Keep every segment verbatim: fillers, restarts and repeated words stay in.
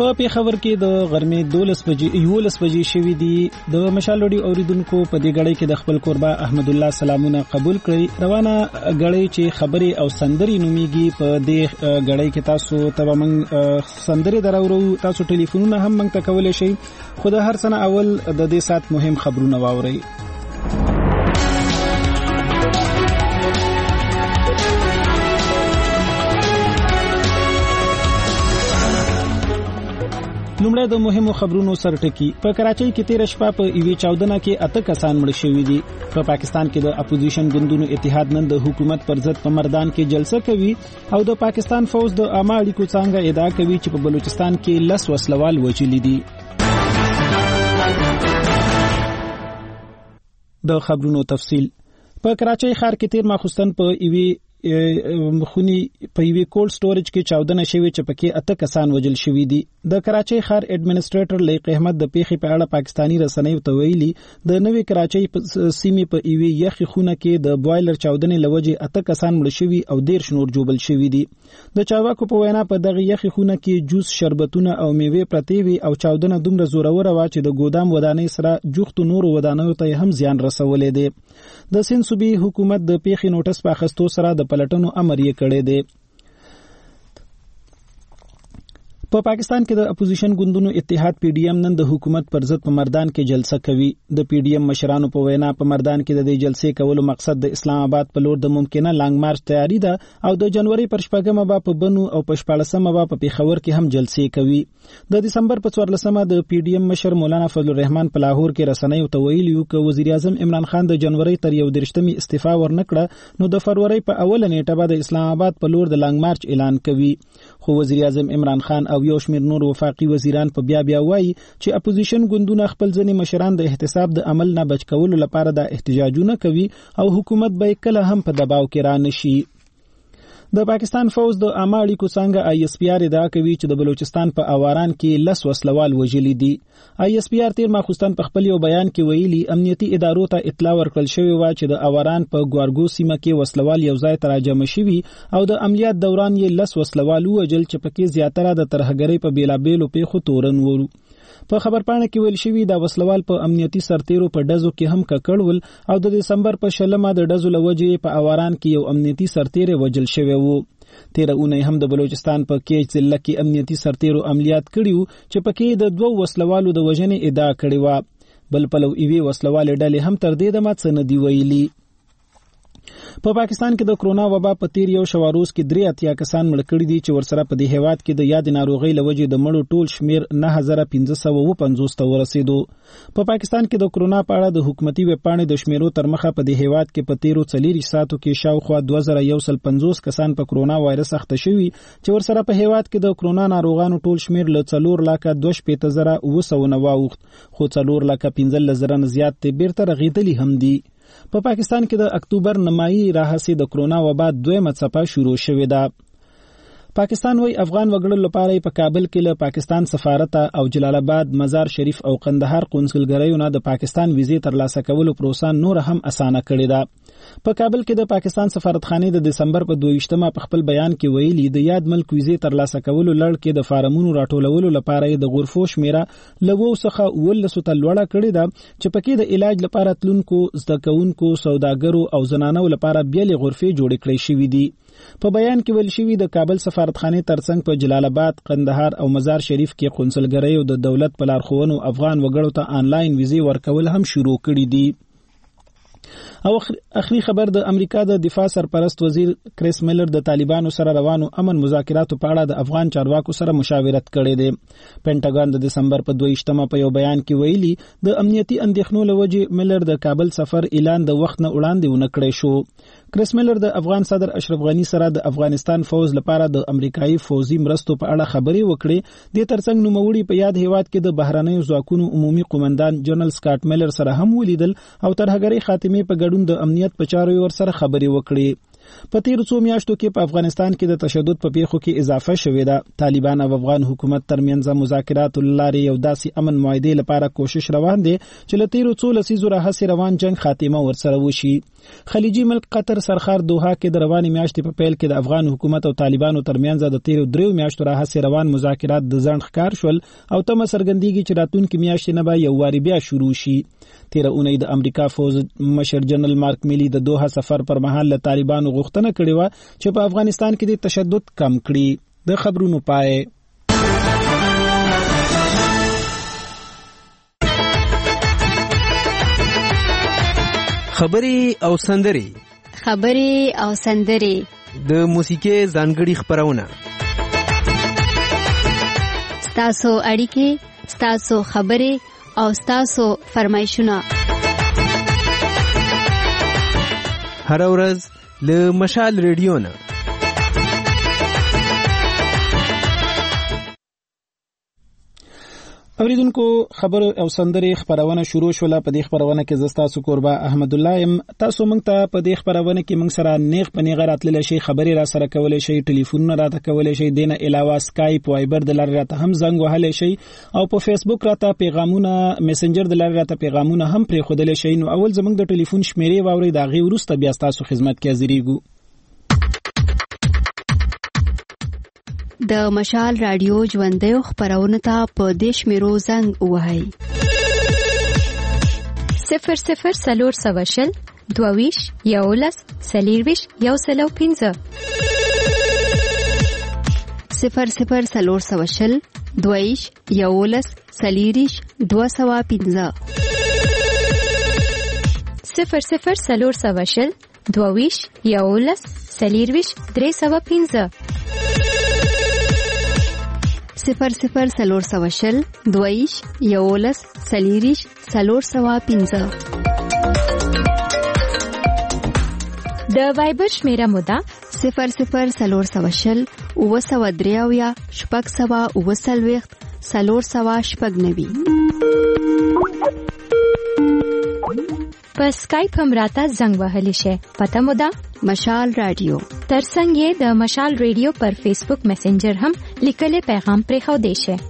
په پیښور کې د غرمې دولس بجې یولس بجې شوې دي. د مشال وړي اوریدونکو په دې غړې کې د خپل قربا احمد الله سلامونه قبول کړئ. روانه غړې چې خبرې او سندري نوميږي په دې غړې کې تاسو ته موږ سندري دراورو. تاسو ټلیفونونه هم موږ ته کولای شئ. خو د هر سنه اول د دې سات مهم خبرونه واورئ. لومړی د مهمو خبرونو سرټکی. په کراچۍ کې تیر شپه په ایوي چاودنه کې اته کسان مړ شوي دي. په پاکستان کې د اپوزیشن ګوندونو اتحاد نن د حکومت پر ضد په مردان کې جلسه کوي او د پاکستان فوج د عامه اړیکو څنګه ادعا کوي چې په بلوچستان کې لس وسلوال وژلي دي. د خبرونو تفصیل. په کراچۍ ښار کې تیر ماخوستن په ایوي خونی په یوې کولډ سټوریج کې چاودنه شوې چې پکې اته کسان وژل شوي دي. د کراچۍ ښار ایډمنسټریټر لیق احمد د پیښې په اړه پاکستانی رسنیو ته ویلي د نوې کراچۍ سیمې په یوې یخي خونه کې د بوایلر چاودنې لوجې اته کسان مړ شوي او ډیر شنور جوړل شوي دي. د چارواکو په وینا په دغه یخي خونه کې جوس، شربتونه او میوې پرتې وي او چاودنه دومره زوروره وه چې د ګودام ودانۍ سره جوختو نورو ودانیو ته هم زیان رسولی دی. د سند صوبې حکومت د پیښې نوټس په اخیستو سره د پلټنو امر یې کړی دی. په پاکستان کې د اپوزیشن ګوندونو اتحاد پی ډی ایم نن د حکومت پر ضد په مردان کې جلسه کوي. د پی ډی ایم مشرانو په وینا په مردان کې د دې جلسې کولو مقصد د اسلام آباد په لور د ممکنه لانګ مارچ تیاری ده او د جنوري پر شپږمه به په بنو او په شپاړسمه به په پیښور کې هم جلسې کوي. د دسمبر په څوارلسمه د پی ډی ایم مشر مولانا فضل الرحمن په لاهور کې رسنیو ته ویلي چې وزیر اعظم عمران خان د جنوري تر یو دېرشمې استعفا ورنکړه نو د فروری په اوله نیټه به د اسلام آباد په لور د لانګ مارچ اعلان کوي. خو وزیر اعظم عمران خان او یو شمېر نور وفاقي وزیران په بیا بیا وایي چې اپوزیشن ګوندونه خپل ځینې مشران د احتساب د عمل نه بچ کولو لپاره د احتجاجونه کوي او حکومت به کله هم په دباو کې را نشي. د پاکستان فوج د عامه اړیکو څنګه آی اس پی آر ادعا کوي چې د بلوچستان په اواران کې لس وسلوال وژلي دي. آی اس پی آر تیر ماخوستن په خپل یو بیان کې ویلي امنیتي ادارو ته اطلاع ورکړل شوې و چې د اواران په ګوارګو سیمه کې وسلوال یو ځای ته راجمع شوي او د عملیات دوران یې لس وسلوال وژل چې پکې زیاتره د ترهګرۍ په بیلابیلو پیښو تورن ورو. په خبرپاڼه کې ویل شوی دا وسلوال په امنیتي سرتیرو په ډزو کې هم ککړول او د دسمبر په شلمه د ډزو لوجې په اواران کې یو امنیتي سرتیر وژل شوی وو. تیر اونۍ هم د بلوچستان په کیچ ضلع کې امنیتي سرتیرو عملیات کړیو چې پکې د دوو وسلوالو د وژنې ادعا کړې وه. بل پلو ایوي وسلوال ډلې هم تر دې دمه څه نه دي ویلي. په پاکستان کې د کرونا وبا په تیر یو شواروز کې درې اتیا کسان مړ کړي دي چې ورسره په دې هیواد کې د یاد ناروغۍ لوجې د مړو ټول شمیر نه هزار پنځه سوه پنځوس ته ورسېدو. په پاکستان کې د کرونا په اړه د حکومتي ویب پاڼې د شمیرو تر مخه په دې هیواد کې په تیرو څلېرویشت ساعتو کې شاوخوا دوه زره یو سل پنځوس کسان په کرونا وایرس اخته شوي چې ورسره په هیواد کې د کرونا ناروغانو ټول شمیر له څلور لکه دوه شپېته زره اوه سوه نه واوښت خو څلور لکه پنځلس زره نه زیات ترې بیرته رغېدلي هم دي. په پاکستان کې د اکتوبر نمایي راهیسې د کرونا وبا دویمه څپه شروع شوې ده. پاکستان وای افغان وګړو لپاره په کابل کې له پاکستان سفارت او جلال آباد، مزار شریف او قندهار قونسلګریو نه د پاکستان ویزې ترلاسه کولو پروسه نور هم اسانه کړې ده. په کابل کې د پاکستان سفارتخانه د دسمبر په دویشتمه په خپل بیان کې ویلي د یاد ملک ویزې ترلاسه کولو لړ کې د فارمونو راټولولو لپاره د غرفو شمیره لوو څخه ولسو ته لوړه کړې ده چې پکې د علاج لپاره تلونکو، زده کوونکو، سوداګرو او زنانو لپاره بیلې غرفې جوړې کړې شوې دي. په بیان کې ویل شوی د کابل سفارتخانه ترڅنګ په جلال آباد، قندهار او مزار شریف کې قونسلګریو د دولت په لارښوونو افغان وګړو ته آنلاین ویزې ورکول هم شروع کړي دي. او اخري خبر د امریکا د دفاع سرپرست وزیر کریس میلر د طالبانو سره روانو امن مذاکراتو په اړه د افغان چارواکو سره مشاورت کړې ده. پینټاګون د دسمبر په دویشتمه په یو بیان کې ویلي د امنیتي اندېښنو له وجې میلر د کابل سفر اعلان د وخت نه وړاندې ونه کړی شو. کریس میلر د افغان صدر اشرف غنی سره د افغانستان فوج لپاره د امریکایي فوزي مرستو په اړه خبرې وکړې. د ترڅنګ نوموړي په یاد هیواد کې د بهرنیو ځواکونو عمومي قومندان جنرال سکاټ میلر سره هم ولیدل او ترهګرۍ خاتمې په ګډون د امنیت په چارو ور سره خبرې وکړې. په تیرو څو میاشتو کې په افغانستان کې د تشدد په پیښو کې اضافه شوې ده. طالبان او افغان حکومت ترمنځ مذاکرات لارې یو داسې امن معاهدې لپاره کوشش روان دي چې له تیرو څو لسیزو راهیسې روان جنگ خاتمه ورسره وشي. خلیجي ملک قطر سرخار دوحه کې د روانې میاشتې په پیل کې د افغان حکومت او طالبانو ترمنځ د تیرو دریو میاشتو راهیسې روان مذاکرات د ځنډ ښکار شول او تمه څرګندېږي چې راتلونکې میاشتې نه به یو وارې بیا شروع شي. تیره اونۍ د امریکا فوز مشر جنرال مارک میلی د دوحه سفر پر مهال له طالبانو غوښتنه کړې وه چې په افغانستان کې د تشدد کم کړي. د خبرونو پای. خبري او سندري خبري او سندري د موسیقي ځانګړي خبرونه ستاسو اړیکې ستاسو خبري او ستاسو فرمایشونه هر ورځ له مشال ریډیو نه. اوریدونکو خبر او سندري خبرونه شروع شوله. په دې خبرونه کې زستا سو قربا احمد الله يم. تاسو مونږ ته په دې خبرونه کې مونږ سره نیغ پنی غراتل شي خبري را سره کولای شي ټلیفون را ته کولای شي دینه علاوه اسکایپ وایبر د لار را ته هم زنګ وهلای شي او په فیسبوک را ته پیغامونه میسنجر د لار را ته پیغامونه هم پرې خودل شي. نو اول زمونږ د ټلیفون شمیرې واوري دا غي ورسته بیا تاسو خدمت کې حاضرېګو. د مشال رادیو ژوندۍ خبرونه ته په دیش میرو زنګ وهاي صفر صفر سلور سواشل دوویش یولس سلیرویش یو سلو پینزه صفر صفر سلور سواشل دوویش یولس سلیریش دو سوا پینزه صفر صفر سلور سواشل دوویش یولس سلیرویش درې سوا پینزه صفر صفر سلور سواشل دویش یولس سلیریش سلور سوا پینزه. د وایبر شمیره مودا صفر صفر سلور سواشل اوه سوا دریاویا شپږ سوا اوه سلویخت سلور سوا شپږ نوي. په اسکایپ هم راته زنګ وهلی شي. پته مودا مشال رادیو. ترڅنګ یې د مشال ریډیو پر فیسبوک میسنجر هم لیکلي پیغام پرې خو دی شي.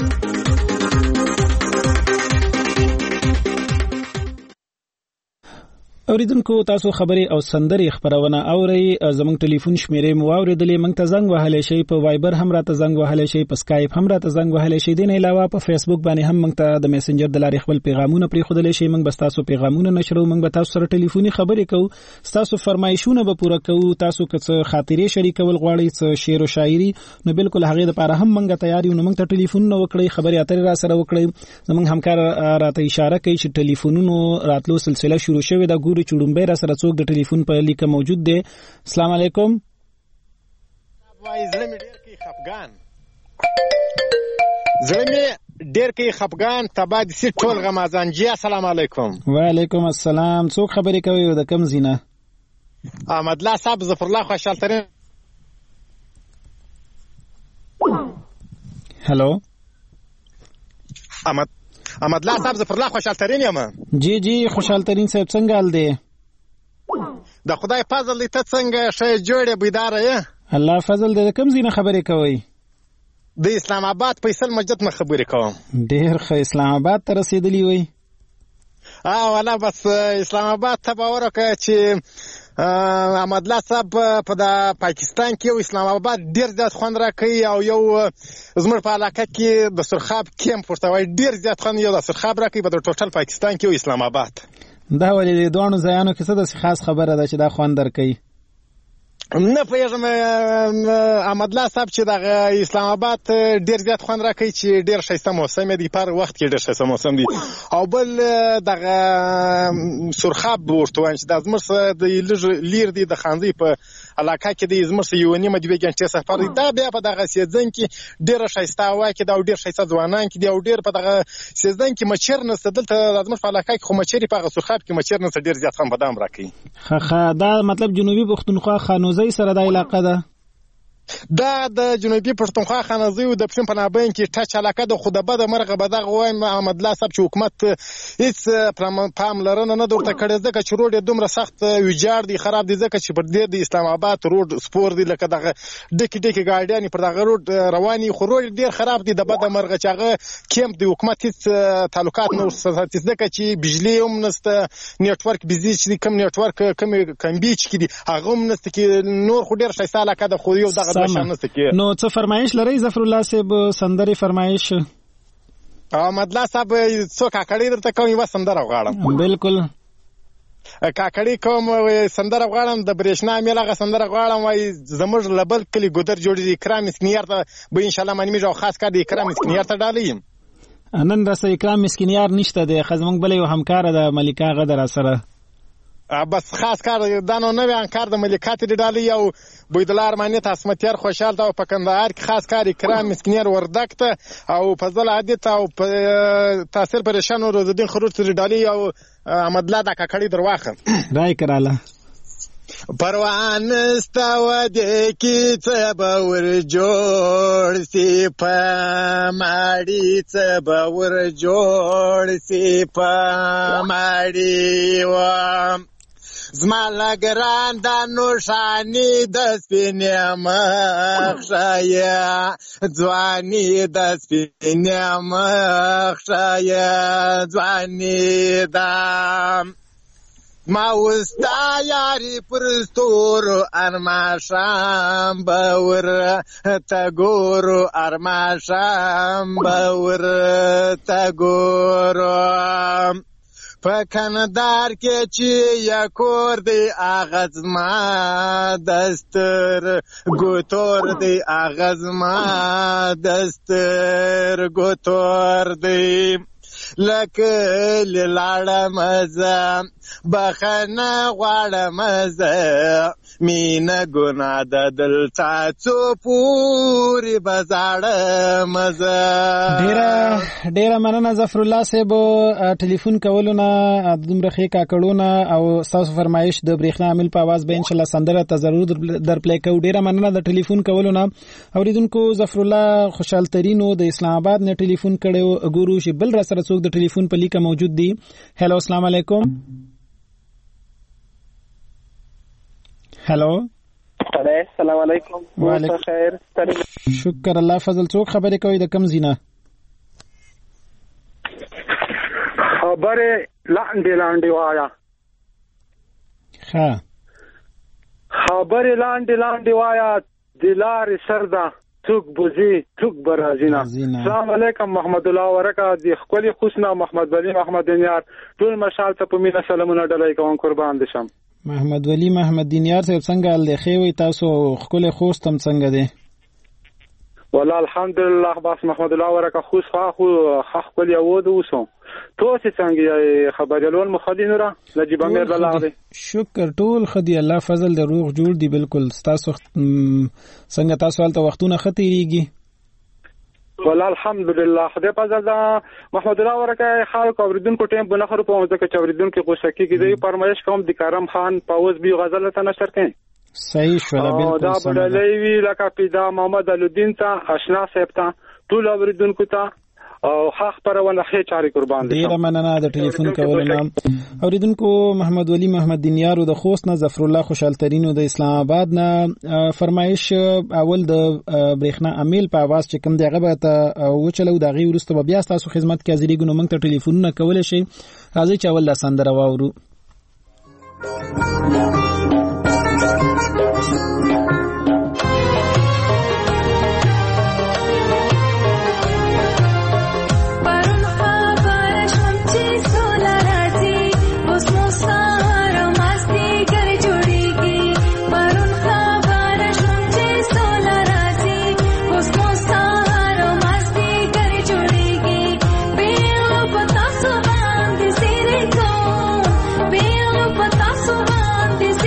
اوریدونکو تاسو خبري او سندري خبرونه اوري. زموږ ټلیفون شمیرې مو اوریدلې. موږ ته زنګ وهلی شي. په وایبر هم راته زنګ وهلی شي. په اسکایپ هم راته زنګ وهلی شي. دین علاوه په فیسبوک باندې هم موږ ته د میسنجر د لارې خپل پیغامونه پرې خودلی شي. موږ به تاسو پیغامونه نشرو. موږ به تاسو سره ټلیفوني خبرې کوو. تاسو فرمایشونه به پوره کوو. تاسو که څه خاطرې شریکول غواړئ څه شعر او شاعري نو بالکل هغه لپاره هم موږ تیار یو. نو موږ ته ټلیفون نو وکړئ خبرې اترې را سره وکړئ. زموږ همکار راته اشاره کوي چې ټلیفونونو راتلو سلسله شروع شوې ده. ګوري چړمبه را سره څوک د ټلیفون په لیکه موجود دی. السلام علیکم. وای زړه مې ډېر کې خفګان زړه مې ډېر کې خفګان تبا د سي ټول غمازان جی. السلام علیکم. وعلیکم السلام. څوک خبرې کوي د کوم زینه؟ احمد الله صاحب ظفر الله خوشحال ترين. هلو احمد احمد الله صاحب ظفر الله خوشحال ترين یم. جی جی خوشحال ترين صاحب څنګه حال دی؟ د خدای فضل دی. ته څنګه ښه جوړې بیداره یې؟ الله فضل دی. د کوم زینه خبرې کوي؟ د اسلام آباد فیصل مسجد نه خبرې کوم. ډېر ښه. اسلام آباد ته رسېدلی وئ؟ اه والا بس اسلام آباد ته به ورکه چې احمد الله صاحب په د پاکستان کې اسلام آباد ډیر زیات خوند راکوي او یو زموږ په علاقه کې د سرخاب کیمپ ورته وایي ډیر زیات خوند یو د سرخاب راکوي په د ټوټل پاکستان کې اسلام آباد. دا ولې د دوانو ځایانو کې څه داسې خاص خبره ده چې دا خوند درکوي؟ نه پوهېږم احمد الله صاحب چې دغه اسلام آباد ډېر زیات خوند راکوي چې ډېر ښایسته موسم دی. په هر وخت کې ډېر ښایسته موسم دی. او بل دغه سرخاب ورته وایم چې دا زموږ څخه د لږ لیر دی د خانزۍ په علاقه کې دی. زموږ څخه یوه نیمه دوې ګنټې سفر دی. دا بیا په دغه سیزن کې ډېره ښایسته هوا کې ده او ډېر ښایسته ځوانان کې دي او ډېر په دغه سیزن کې مچر نشته. دلته زموږ په علاقه کې خو مچرې په هغه سرخاب کې مچر نشته. ډېر زیات خان په دام راکوي. ښه دا مطلب جنوبي پښتونخوا خانوزۍ سره دا علاقه ده؟ دا د جنوبي پښتونخوا خانزیو د پښین په نابین کې ټچ علاقه د خو د بده مرغه به دغه وایم احمد الله صاحب چې حکومت هیڅ پاملرنه نه درته کړې ځکه چې روډ یې دومره سخت ویجاړ دی خراب دی ځکه چې پر دې د اسلام آباد روډ سپور دی لکه دغه ډکې ډکې ګاډیانې پر دغه روډ رواني خو روډ ډېر خراب دی د بده مرغه چې هغه کیمپ د حکومت هیڅ تعلقات نه ورسره ځکه چې بجلي هم نشته نیټورک بزي چې کوم نیټورک کوم کمبي چې دي هغه هم نشته کې نور خو ډېر ښایسته علاقه ده خو یو دغه نو څه فرمایش لرئ ظفر الله صاحب سندرې فرمایش احمد الله صاحب څو کاکړي درته کوم یوه سندره غواړم بالکل کاکړي کوم سندره غواړم د برېښنا میل هغه سندره غواړم وایي زموږ له بل کلي ګودر جوړ دي اکرام مسکینیار ته به انشاءالله معلومیږي او خاص کار د اکرام مسکینیار ته ډالۍ یم نن راسه اکرام مسکینیار نشته دی ښه زموږ بله یو همکاره ده ملیکا غده راسره بس خاص کار دا نو نوی انکار د ملکات دی ډالۍ او بویدالله ارماني ته عصمتیار خوشحال ته او په کندهار کې خاص کار اکرام مسکینیار وردک ته او فضل عادي ته او تاثیر پریشان روزالدین خروج ته ډالۍ او احمد الله دا کاکړي در واخه رای کراله پروان ستا ودې کې څه به ور جوړ سي په ماړي څه به ور جوړ سي په ماړي وم زما لګران د نوشاني د سپینې مخ ښایه ځواني د سپینې مخ ښایه ځواني ده ما وستا یاري پر ستورو ارماشام باور تا ګورو ارماشام باور تا ګورو په کندهار کې چې یا کور دی اغاز ما دستر ګوتور دی اغاز ما دستر ګوتور دی لکه لاړه مزه بخنه غواړه مزه مینه ګناه د دلته څو پورې بزاړه مزه ډیره ډیره مننه ظفر الله صاحب ټلیفون کولو نه دومره ښې کاکړونه او ستاسو فرمایش د برېښنا عامل په اواز به انشاءالله سندره ته ضرور در پلی کوو ډیره مننه د ټلیفون کولو نه اوریدونکو ظفر الله خوشحال ترینو د اسلام آباد نه ټلیفون کړی ګورو چې بل را سره څوک د ټلیفون په لیکه موجود دی هلو السلام علیکم هلو السلام علیکم وعلیکم خیر شکر الله فضل څوک خبرې کوي د کم زینه خبرې لاندې لاندې وایا ښه خبرې لاندې لاندې وایا د لارې سر ده څوک بوزي څوک برازینا السلام علیکم محمد الله ورکه د خپل خوسنا محمد ولی محمد دینیار ټول مشال ته په مینا سلامونه ډلای کوم قربان دي شم محمد ولی محمد دینیار صاحب څنګه ال دی خوي تاسو خپل خوستم څنګه دی والله الحمدلله بس محمد الله ورکه خوس خو خپل یو د وسو توسي څنګه خبرلون مخدین را نجيب امیر الله دی شکر ټول خدي الله فضل د روغ جوړ دی بالکل تاسو څنګه تاسو حالت وختونه خطرېږي والله الحمدلله خدای په زړه محمد الله ورکه خلک اوریدونکو ټیم بنه خرو په ځکه چې اوریدونکو غوسه کیږي دی فرمایش کوم د کرم خان پاوز بي غزل ته نشر کړي صحیح شو بالکل دا بدلې وی لکه پیدا محمد الدین ته آشنا صاحب ته ټول اوریدونکو ته او حق پرونه هي چاري قربان دي ډیر مننه د ټلیفون کولو نه اوریدونکو محمد ولی محمد دینیارو د خوست نه ظفر الله خوشحال ترینو د اسلام آباد نه فرمایش اول د برېښنا امیل په आवाज چې کوم دغه به ته وچلو دغه ورسته بیا تاسو خدمت کې حاضرې ګنو موږ ته ټلیفونونه کولای شي راځي چې اول د سندره واورو This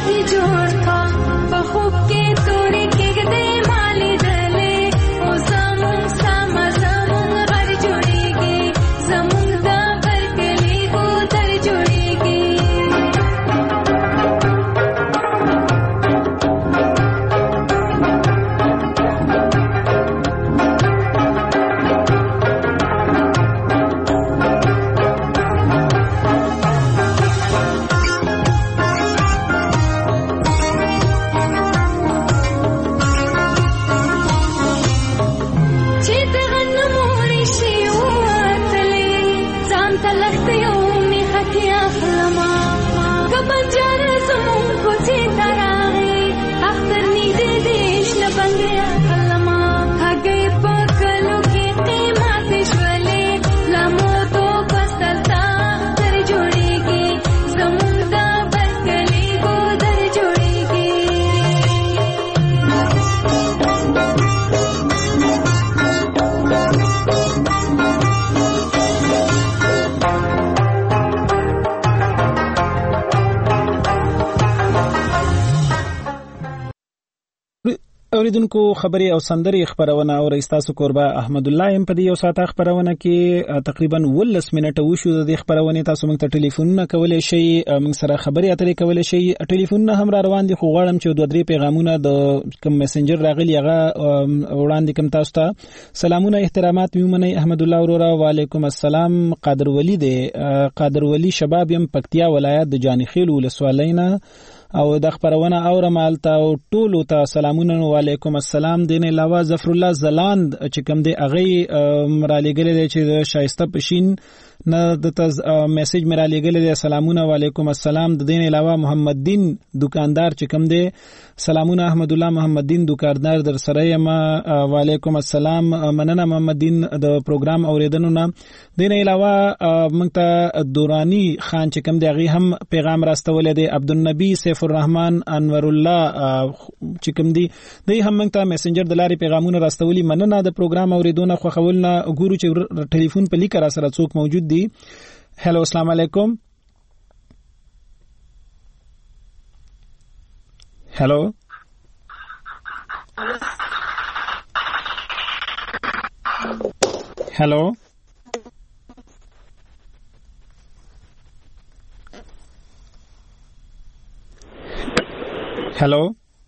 اوریدونکو خبري او سندري خبرونه او رئیستاسو قربا احمد الله ام په دې یو ساعت خبرونه کې تقریبا ولس منټه وشو د خبرونه تاسو موږ ته ټلیفون کولای شئ موږ سره خبري اترې کولای شئ ټلیفون هم را روان دي خو غواړم چې دوه درې پیغامونه د کوم میسنجر راغلي هغه وړاندې کوم تاسو ته سلامونه احترامات میومنه احمد الله ورورا وعلیکم السلام قادر ولی دی قادر ولی شباب يم پکتیا ولایت د جانخیل ولسوالینا او د خبرونه اورمال ته ټولو ته سلامونه وعلیکم السلام دین علاوه ظفر الله زلاند چې کوم دی اغه مرالګل دی چې شایسته پشین نه د تز میسج مرالګل دی سلامونه وعلیکم السلام د دین علاوه محمد دین دکاندار چې کوم دی سلامونه احمد الله محمد دین دکاندار در سره ما وعلیکم السلام مننه محمد دین د پروګرام اوریدنو نه دین علاوه موږ ته دورانی خان چې کوم دی اغه هم پیغام راستول دی عبدالنبی سیف الرحمن انور الله چې کوم دی دوی هم موږ ته میسنجر د لارې پیغامونه راستولي مننه د پروګرام اوریدونه خو خولنا ګورو چې ټلیفون په لیک را سره څوک موجود دی هلو السلام علیکم هلو هلو هلو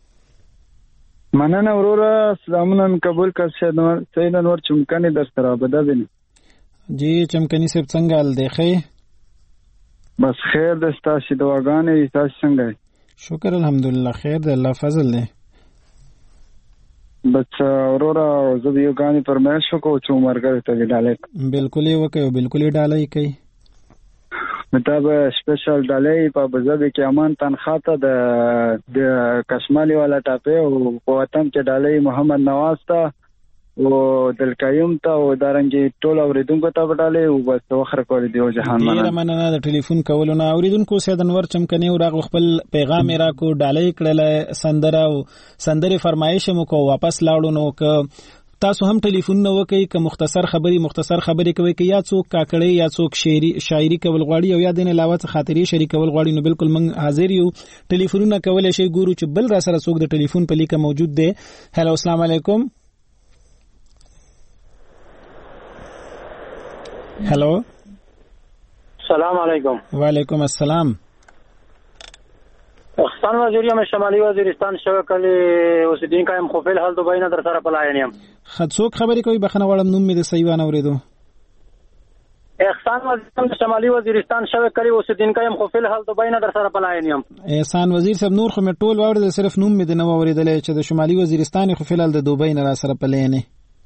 مننه وروره سلامونه قبول کړه سید انور چمکنی در سره بده بینه جی چمکنی صاحب څنګه حال دی خیر بس خیر د تاسو دعاګانې تاسو څنګه شکر الحمدلله خیر دی الله فضل دی بس وروره زه یو غانې پرمایش وکړم چې عمرګر ته ډالې بالکل یې وکړو بالکل یې ډالې کوي مطلب سپیشل ډالې په بزګ کې امان تنخواه ته د کشمالي والا ټاپه او په وطن کې ډالې محمد نواز ته او دلکایم ته او دارنګي ټول اوریدونکو ته وټاله او بس وخره کول دی او جهان مننه ډیر مننه د ټلیفون کولونه اوریدونکو سید انور چمکنی او راغ خپل پیغام را کو ډالې کړل سندره او سندره فرمایش مو کو واپس لاړو نو ک تاسو هم ټلیفون نو کوي ک مختصر خبري مختصر خبري کوي ک یا څوک کاکړی یا څوک شاعري شاعري کول غواړي او یا دین علاوه خاطري شریکول غواړي نو بالکل من حاضر یو ټلیفونونه کولای شي ګورو چې بل را سره څوک د ټلیفون په لیکه موجود دی هلو السلام علیکم हेलो सलाम अलैकुम वालेकुम अस्सलाम احسان وزیریم شمالی وزیرستان شوکلی اوسیدین کایم خوفیل حال دوبای نه در سره پلاینیم خدڅوک خبرې کوي بخنه وړم نوم می د سیوان اوریدو احسان وزیریم شمالی وزیرستان شوکلی اوسیدین کایم خوفیل حال دوبای نه در سره پلاینیم احسان وزیر صاحب نور خو می ټول واړه صرف نوم می د نو اوریدل چې د شمالی وزیرستان خوفیل حال د دوبای نه سره پلاینه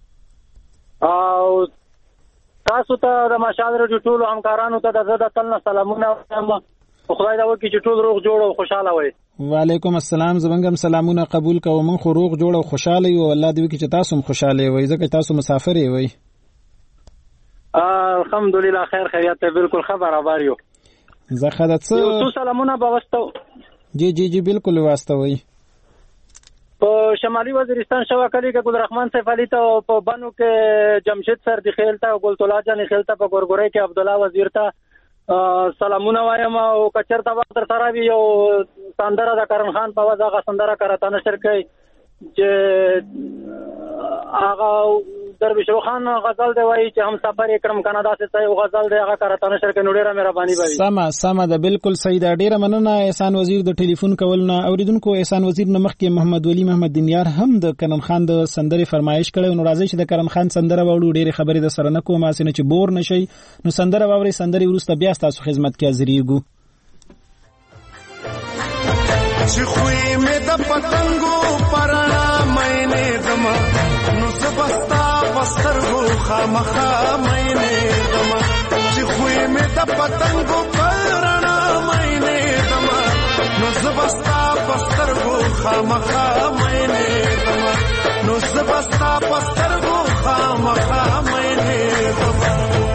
او تاسو ته د مشاعر د ټولو همکارانو ته د زړه تلنه سلامونه وایم خدای دا وکړي چې ټول روغ جوړ او خوشاله وي وعلیکم السلام زمونږ سلامونه قبول کوو من خو روغ جوړ او خوشاله یو الله دې وکړي چې تاسو هم خوشاله وي ځکه تاسو مسافر یې وي الحمدلله خیر خیریت بالکل خبر اوار یو زه خدای څه یو څو سلامونه بغستو جی جی جی بالکل واستوي په شمالي وزیرستان شواکلی کې ګل رحمان سیف علي ته په بانو کې جمشید سر دی خیل ته ګل طلا جان خیل ته په ګورګورې کې عبد الله وزیر ته سلامونه وایم او کچرته وخت تر سره وي یو سندره د کرن خان په وځه هغه سندره کرته نشر کوي چې هغه درویش خان غزل دی وایي چې هم سفر اکرم کنه داسې یو غزل دی هغه کرته نشر کوي. نو ډیره مهرباني به وي. سمه سمه ده، بالکل صحیح ده. ډیره مننه احسان وزیر د ټلیفون کول نه. اوریدونکو احسان وزیر نه مخکې محمد ولی محمد دینیار هم د کرن خان د سندرې فرمایش کړي. نو راځي چې د کرن خان سندره واورو. ډیره خبرې د سره نه کوم اسنه چې بور نشي. نو سندره واوري، سندرې ورسته بیا تاسو خدمت کې حاضرېږو. چې خوې مې د پتنګو پرانا مینه دما نو زبستا بسترګو خامخا مینه دما چې خوې مې د پتنګو پرانا مینه دما نو زبستا بسترګو خامخا مینه دما نو زبستا بسترګو خامخا مینه دما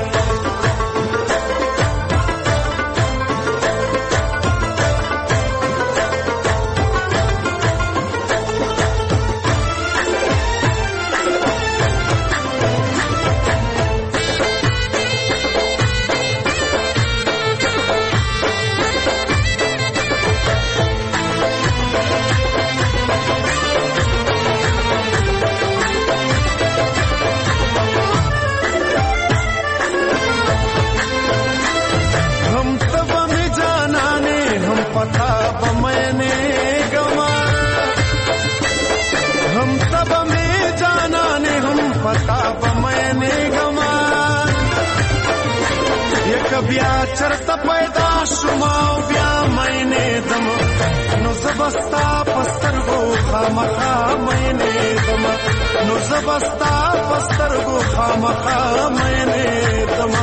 بیا چرته پیدا شوما بیا مینه دم نو زبستا پسترګو خامخا مینه دم نو زبستا پسترګو خامخا مینه دم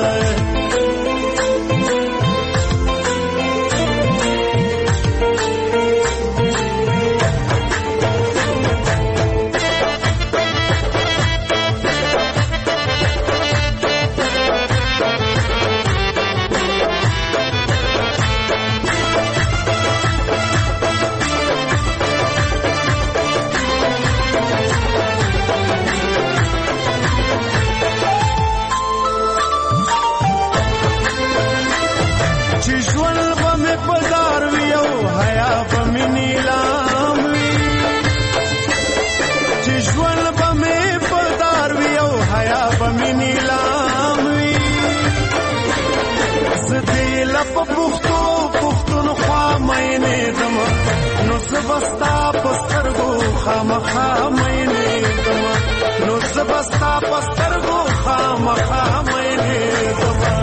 زبستا پسترګو خامخا مینه دما نو زبستا پسترګو خامخا مینه دما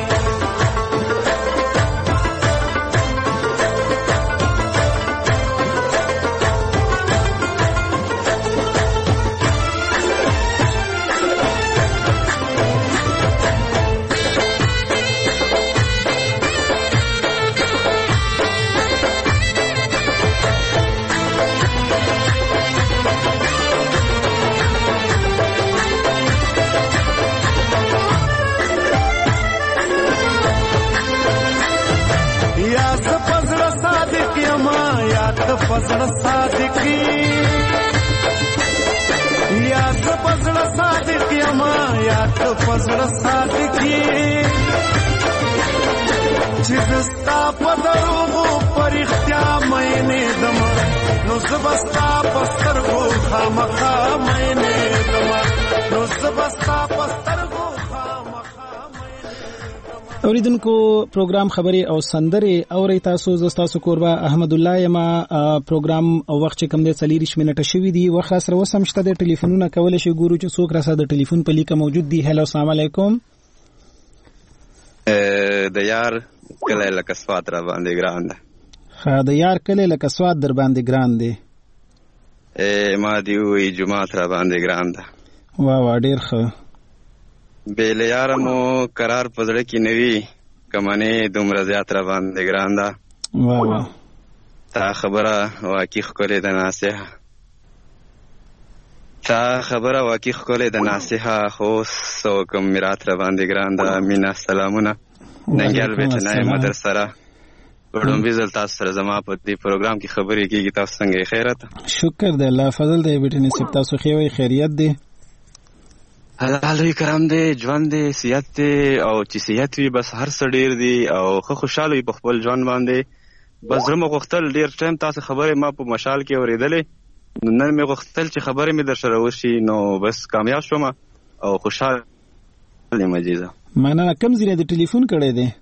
فضل صادقی یا فضل صادقی ما یا فضل صادقی چیزستا پدرو پر اختیار مینه دم نو زبستا پسترګو خامخا مینه دم نو زبستا پسترګو اوریدونکو پروګرام خبري او سندري اوري تاسو زستاسو کوربا احمد الله یما پروګرام او وخت چې کم دې څلېریش منټه شوي دي وخت سره وسمشته د ټلیفونونه کول شي ګورو چې څوک راسه د ټلیفون په لیکه موجود دي. هلو السلام علیکم. د یار کله لکه سواد را باندې ګران ده. ها د یار کله لکه سواد در باندې ګران دي. ا ما دی وی جمعه را باندې ګران ده. وا وا ډیر ښه. بیل یارمو قرار پزړه کې نوي کمنه دومره زیات را باندې ګران ده. وا وا تا خبره واقعي خلې د ناصحه تا خبره واقعي خلې د ناصحه خو سو کوم میرات را باندې ګران ده. مینا سلامونه ننګل بیت نه مدرسه را وړم بيزل تاسو سره زما په دې پروګرام کې خبرې کیږي. تاسو څنګه خیرت؟ شکر دی الله فضل دی بیت نه سپ تاسو خو خیریت دی. الله کرام دی، ژوند دی، صحت دی، او چې صحت وي بس هر څه ډیر دی او ښه خوشاله وي په خپل ژوند باندې. بس زړه مې غوښتل ډیر ټایم تاسو خبرې ما په مشال کې اورېدلې، نن مې غوښتل چې خبرې مې در سره وشي، نو بس کامیاب شوم او خوشاله یم. عزیزه مننه. کوم ځای د ټلیفون کړی دی؟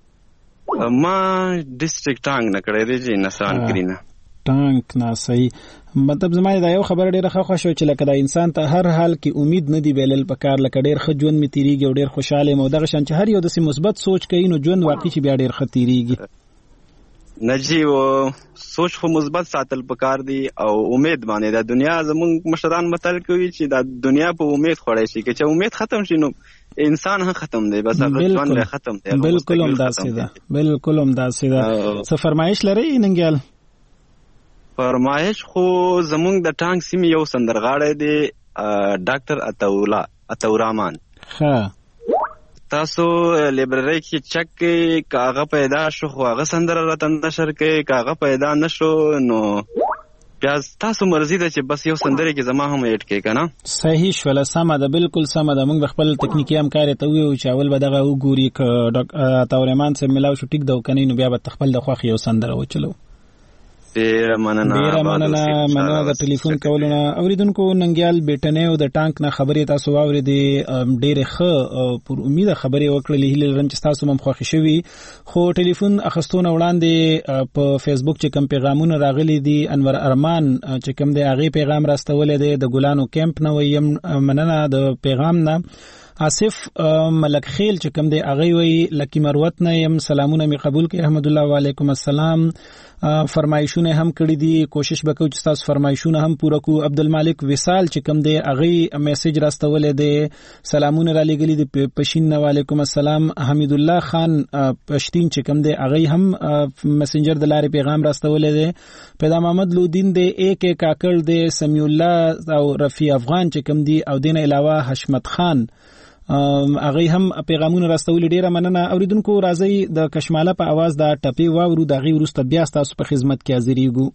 ما ډسټریکټ ټانګ نه کړی دی چې نسان کړی نه ټانک نه. صحیح. مطلب زما دا یو خبره ډیره ښه خوښه شوه چې لکه دا انسان ته هر حال کې امید نه دی بایلل پکار، لکه ډیر ښه ژوند مې تیریږي او ډیر خوشاله یم او دغه شان چې هر یو داسې مثبت سوچ کوي نو ژوند واقعي چې بیا ډیر ښه تیریږي. نجی و سوچ خو مثبت ساتل پکار دی او امید باندې. دا دنیا زمونږ مشران متل کوي چې دا دنیا په امید خوړی شي، که چې امید ختم شي نو انسان هم ختم دی، بس هغه ژوند ختم دی. بالکل هم داسې ده، بالکل هم داسې ده. څه فرمایش لرئ ننګیال؟ فرمایش خو زمونږ د ټانګ سیمې یو سندرغاړی دی ډاکټر عطاولا عطاورحمان. ښه. تاسو لیبرری کې چک کې که هغه پیدا شو خو هغه سندره راته نشر کوي، که هغه پیدا نشو نو بیا تاسو مرضی ده چې بس یو سندره کې زما هم ایډ کې کنه. صحیح شوله. سمه ده، بالکل سمه ده. موږ خپل تکنیکی همکار ته ویو چې اول به دغه وګوري که ډاکټر عطاورحمان سره ملاو شو ټیک ده کنه، نو بیا به خپل د خوښ یو سندره وچلو. ډیره مننه. ډیره مننه. مننه د ټلیفون کولو نه. اوریدونکو ننګیال بیٹنې او د ټانک نه خبرې تاسو واورېدې، ډیره ښه او پر امید خبرې وکړلې. هیله لرم چې تاسو هم خوښ شوي. خو ټلیفون اخستونه وړاندې په فیسبوک چې کوم پیغامونه راغلي دي، انور ارمان چې کوم دی هغه پیغام راستولې دی د ګلانو کیمپ نه ویم. مننه د پیغام نه. آصف ملک خیل چې کوم دی هغه وی لکی مروت نه يم، سلامونه می قبول کړئ. رحمت الله وعلیکم السلام. فرمایشونه هم کړی دي، کوشش وکړو چې تاسو فرمایشونه هم پوره کو. عبدالمالک وصال چې کوم دی هغه میسج راستولې دی، سلامونه را لګلې دي پښین نه. وعلیکم السلام. حمید الله خان پښتین چې کوم دی هغه هم میسنجر د لارې پیغام راستولې دی. پیدا محمد لودین دی، ایک ایک کاکړ دی، سمیع الله او رفیع افغان چې کوم دی او دین علاوه حشمت خان هغه هم پیغامونه راستولې. ډیره مننه. اوریدونکو راځي د کشماله په आवाज دا ټپي واورو، د غي ورسته بیا تاسو په خدمت کې حاضرېږو.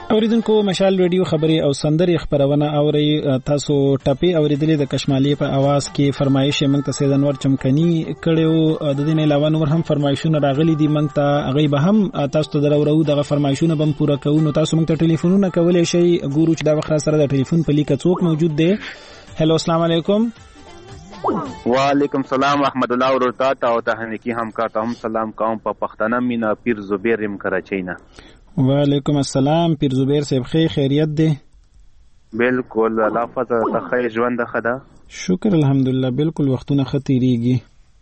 اوریدونکو مشال ریډیو خبري او سندري خبرونه اوري تاسو ټپي اوریدلې د کشمالي په आवाज کې فرمایش موږ ته سید انور چمکني کړو د دې نه علاوه نور هم فرمایشونه راغلي دي موږ ته هغه به هم تاسو ته درو دغه فرمایشونه بم پوره کوو نو تاسو موږ ته ټلیفونونه کولای شئ ګورو چې دا وخت سره د ټلیفون په لیکه څوک موجود دی. هلو السلام علیکم. وعلیکم السلام ورحمت الله وبرکاته او تهنیکی همکار ته هم سلام کوم په پښتنه مینا پیر زبیر رم کراچۍ نه. وعلیکم السلام پیر زبیر صاحب خیر خیریت دی؟ بالکل الله فضل تخی ژوند خدا شکر الحمدلله بالکل وختونه خطیریږي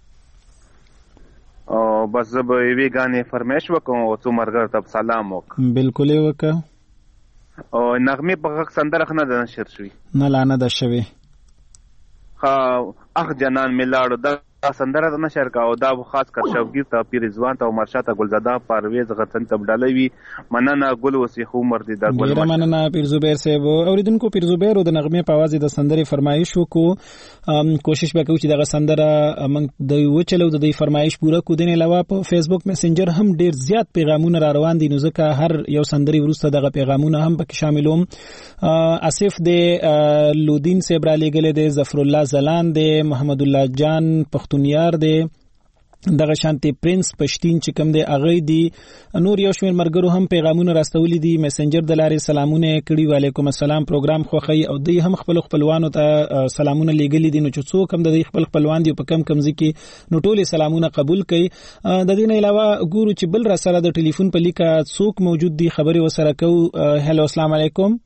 او بس زه به یوې غانې فرمایش وکم او څو مرګر ته سلام وک بالکل وک او نغمه په غږ سندره نه ده نشر شوی نه لانه ده شوی ها اخ جنان ملاړو دا سندره د نشر کا او دا خاص کر شوګیر ته پیر رضوان ته عمر شاه ته ګلزاده پرویز غتن ته بدلوي مننه ګل وسیخ عمر دي دا ګل مننه پیر زبیر صاحب اوریدونکو پیر زبیر د نغمه په आवाज د سندره فرمایش وکړو کوشش وکړو چې دغه سندره موږ د وچلو د فرمایش پوره کو دین علاوه په فیسبوک میسنجر هم ډیر زیات پیغامونه را روان دي نو ځکه هر یو سندري ورسته دغه پیغامونه هم پکې شاملوم. اسف د لودین صاحب را لګل دي ظفر الله زلان دي محمد الله جان پختونیار دی دغه شانتي پرنس پښتين چې کوم دی اغه دی نور یو شمیر مرګرو هم پیغامونه راستولي دي میسنجر د لارې سلامونه کړي. وعلیکم السلام پروګرام خوخی او دوی هم خپل خپلوانو ته سلامونه لګلي دي نو چې څوک هم د خپل خپلوان دي په کم کم ځکه نو ټول سلامونه قبول کړي. د دې نه علاوه ګورو چې بل را سره د ټلیفون په لیکه څوک موجود دي خبري وسره کو. هلو السلام علیکم.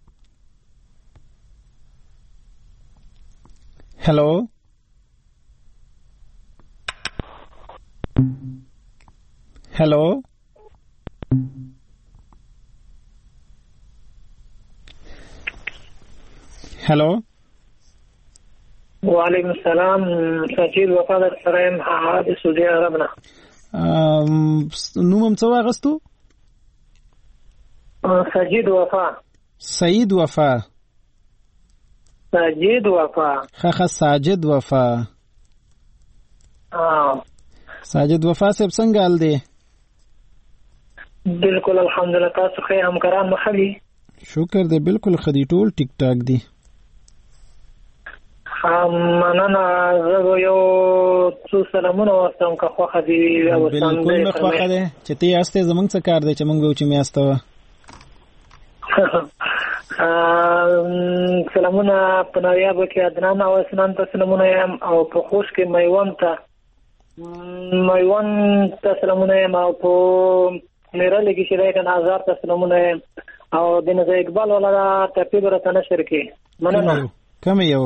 هلو هلو هلو وعلیکم السلام سجید وفادار سرایم د سعودي عرب نه نومم څه واغستو؟ سجید وفا سعید وفا سجید وفا خخ ساجد وفا ساجد وفا صاحب څنګه حال دی؟ بالکل الحمدلله تاسو خیر همکاران مخلي شکر دی بالکل خدي ټول ټیک ټاک دی. مننه زه یو څو سلامونه واستم که خوښه دي او بالکل مې خوښه ده چې ته یاسته زمونږ څه کار دی چې مونږ وو چې میاسته سلامونه په نویابه کې عدنان او اسنان ته سلامونه یم او په خوش کې میوان ته میوان ته سلامونه یم او په میراله کې چې دی کنه هزار ته سلامونه یم او د نزا اقبال والا ټپي به راته نشر کې مننه. کوم یو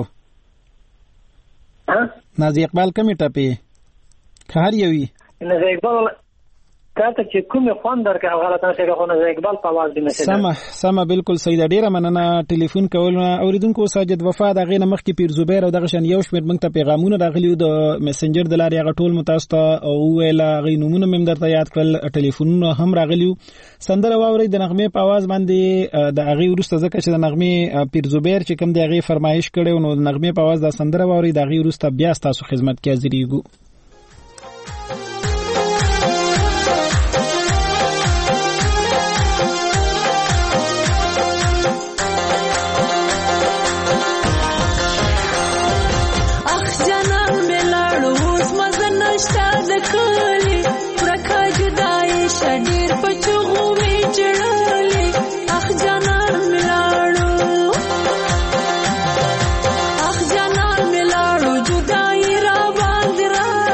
نازي اقبال کوم ټپي که هر یو وي نزا اقبال کاته چې کومه خوان درکه غلطه شي غو نزا اقبال په आवाज دی مسله سم سم بالکل صحیح ده. ډیره مننه ټلیفون کول. اوریدونکو ساجد وفا د غینه مخ کې پیر زبیر او دغه شان یو شمیر موږ ته پیغامونه راغلي د میسنجر د لارې هغه ټول متاسته او ویلا غینومونه مم درته یاد کړل ټلیفونونه هم راغلي سندره واوري د نغمه په आवाज باندې د هغه ورسته ځکه چې د نغمه پیر زبیر چې کوم د هغه فرمایش کړي نو د نغمه په आवाज د سندره واوري د هغه ورسته بیا تاسو خدمت کې حاضرېږو. Judai ra bandra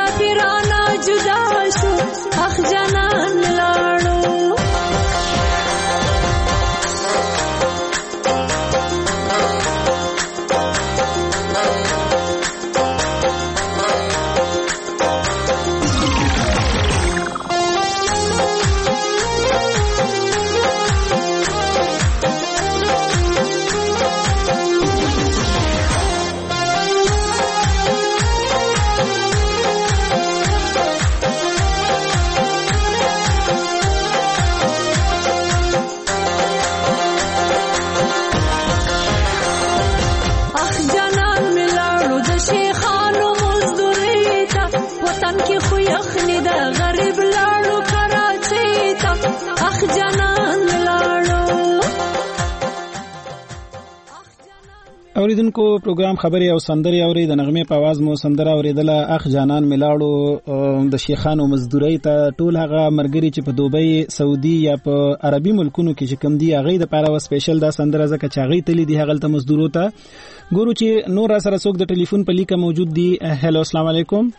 مسافرانا جدا شو اخ جانان لاړو اوریدونکو پروګرام خبري او سندري اوري د نغمه په आवाज مو سندره اوریدله اخ جانان ملاړو د شیخانو مزدوري ته ټول هغه مرګري چې په دوبۍ سعودي یا په عربي ملکونو کې چې کم دي هغه د پاره سپیشل دا سندره زکه چاغي تللی دی هغه ته مزدورو ته ګورو چې نور سره څوک د ټلیفون په لیکه موجود دي. هلو السلام علیکم.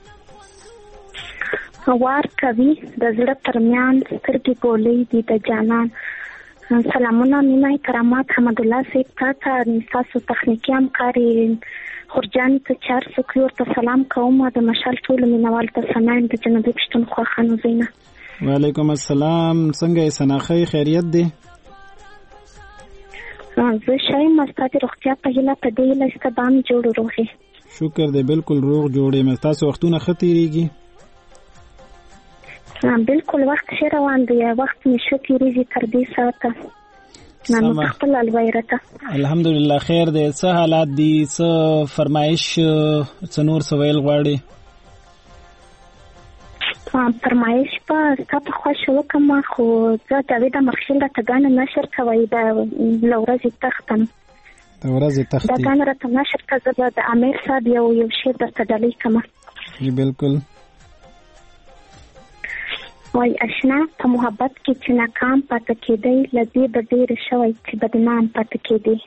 وار کوي د زړه ترمیان سترګې ګولې دي د جانان. سلامونه نیمه کرامات حمد الله سیب تا ته تاسو تخنیکی همکاري خورجان ته چار سکیور ته سلام کوم د مشال ټول مینوال ته سنایم د جنوبي پښتونخوا خانو زینا. وعلیکم السلام. څنګه سناخي خیریت دی؟ زه شایم مستاتی روغتیا په هیله په دې لسته بام جوړ روغي. شکر دی بالکل روغ جوړې مې تاسو وختونه خطرېږي. بالکل وخت شه روان دی وخت نشو کیږي تر دې ساعته نن خپل الویرته الحمدلله خیر دی. څه حالات دي څه فرمایش څه نور سویل غواړي؟ فرمایش په تاسو خوښ وکم خو زه د ویدا مخشل ته غان نشر کوي د لورځ تختم د ورځ تخت دا غان راته نشر کوي د امیر صاحب یو یو شی درته دلی کما. جی بالکل. وای اشنا په محبت کې چې ناکام پاتې کېدی لذي د ډېر شوی چې بدنام پاتې کېدی.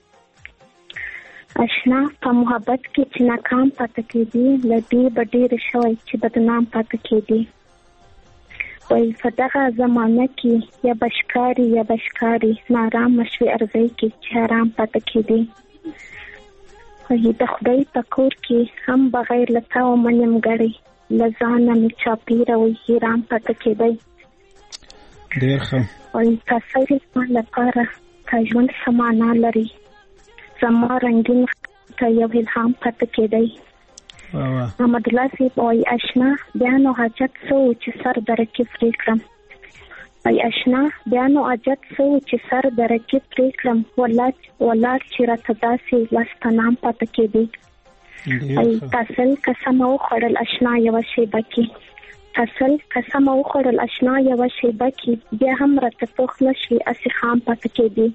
اشنا په محبت کې چې ناکام پاتې کېدی لذي د ډېر شوی چې بدنام پاتې کېدی. وای په دغه زمانه کې یا بشکاری یا بشکاری نارام مشوي ارزي کې چې حرام پاتې کېدی. وای د خدای په کور کې هم بغیر لتا او منیم غړي لزانه می چاپیره وی هیرام پاتې کېدی. ډېر ښه. وای تاسو یې لپاره تا ژوند سمانا لري زما رنگین ته یو الهام پاتې کېدی. محمد الله سیب وای اشنا بیا نو حاجت سو چې سر درکې پرې کړم. وای اشنا بیا نو حاجت سو چې سر درکې پرې کړم ولاړ ولاړ چې راته داسې لاس نام پاتې کېدی. ای تاسل قسم او خړل اشنا یو شی بکی تاسل قسم او خړل اشنا یو شی بکی بیا هم راته توخ نشي اسی خام پاتې کېدی.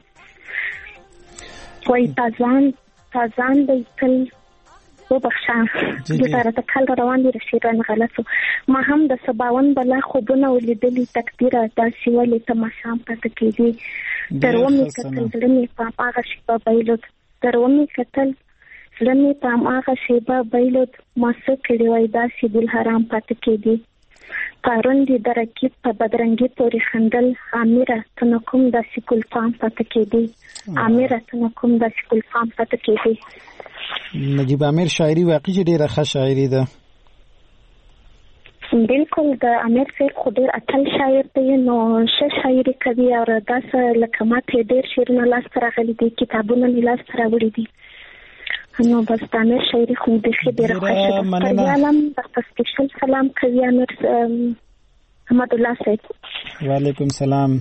وای تازان تازان د کل و بخښه د ترته کال روان دي رشیدان غلطو ما هم د سباون بلا خوبونه ولیدلې تقدیر داسې ولې ته ما شام پاتې کېدی. درومې کتل دلمې په هغه شی په بایلود درومې کتل لمه پام هغه شیبه بیلود ما څه کړی وای داسې دل حرام پاتې کېدی. پرون دې درکې په بدرنګي پورې خندل امیره ته کوم داسې کول پام پاتې کېدی. امیره ته کوم داسې کول پام پاتې کېدی. نجیب امیر شاعري واقعي ډېره ښه شاعري ده. بالکل د امیر صاحب خو ډېر اتل شاعر دی نو ښه شاعري کوي او داسې لکه ماته ډېر شعرونه لاس ته راغلي دي کتابونه مې لاس ته راوړي دي نو بس د امیر شاعري خو بیخي ډېره خوښه ده. پریالم درته سپیشل سلام کوي امیر محمد الله صاحب. وعلیکم سلام.